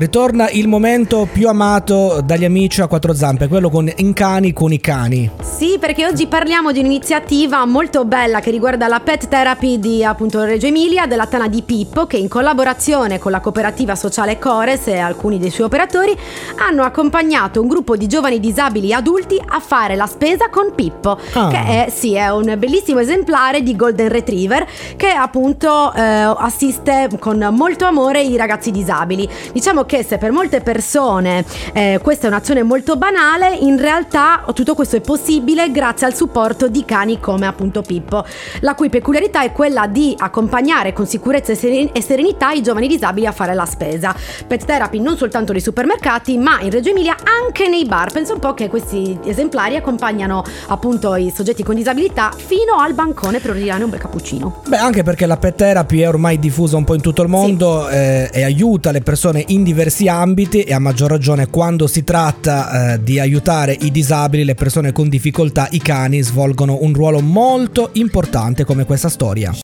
Ritorna il momento più amato dagli amici a quattro zampe, quello in cani con i cani. Sì, perché oggi parliamo di un'iniziativa molto bella che riguarda la pet therapy di appunto Reggio Emilia, della Tana di Pippo, che in collaborazione con la cooperativa sociale Cores e alcuni dei suoi operatori hanno accompagnato un gruppo di giovani disabili adulti a fare la spesa con Pippo, che è un bellissimo esemplare di Golden Retriever che appunto assiste con molto amore i ragazzi disabili. Diciamo che se per molte persone questa è un'azione molto banale, in realtà tutto questo è possibile grazie al supporto di cani come appunto Pippo, la cui peculiarità è quella di accompagnare con sicurezza e serenità i giovani disabili a fare la spesa. Pet therapy non soltanto nei supermercati, ma in Reggio Emilia anche nei bar. Penso un po' che questi esemplari accompagnano appunto i soggetti con disabilità fino al bancone per ordinare un bel cappuccino. Beh, anche perché la pet therapy è ormai diffusa un po' in tutto il mondo, sì, e aiuta le persone in diversi ambiti, e a maggior ragione quando si tratta di aiutare i disabili, le persone con difficoltà, i cani svolgono un ruolo molto importante come questa storia.